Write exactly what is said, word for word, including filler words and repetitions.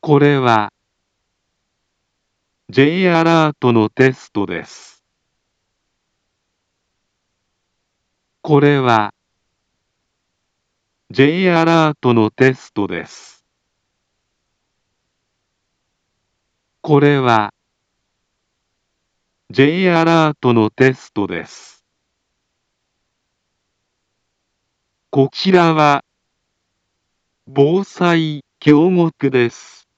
これは J アラートのテストです。これは J アラートのテストです。これは J アラートのテストです。こちらは防災教目です。